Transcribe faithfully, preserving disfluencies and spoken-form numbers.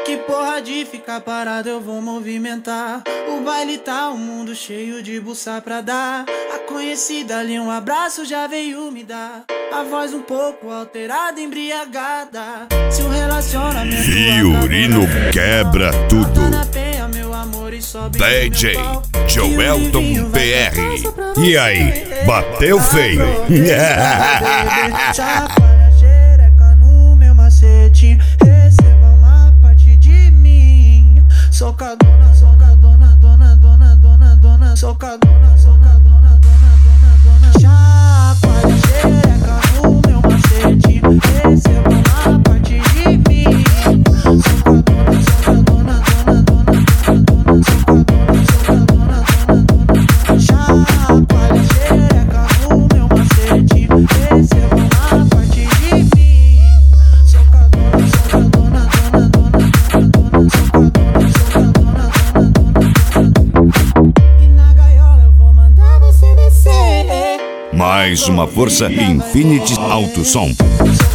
Que porra de ficar parado, eu vou movimentar. O baile tá um mundo cheio de buça pra dar. A conhecida ali um abraço já veio me dar. A voz um pouco alterada, embriagada. Se o relacionamento Fiorino quebra tudo. D J Joelton P R. E aí, bateu feio? Chacoalha xereca no meu macetinho. Receba uma parte de mim. Socadona, socadona, dona, dona, dona, dona. Socadona, socadona, dona, dona, dona. Chacoalha xereca no meu macetinho. Receba uma parte de mim. Socadona, socadona, dona, dona, dona, dona. Socadona, socadona, dona, dona, dona. Chacoalha xereca no meu macetinho. Receba uma parte de mim. Socadona, socadona, dona, dona, dona, dona. Socadona, socadona, dona, dona, dona. E na gaiola eu vou mandar você descer. Mais uma força Infinity Alto Som.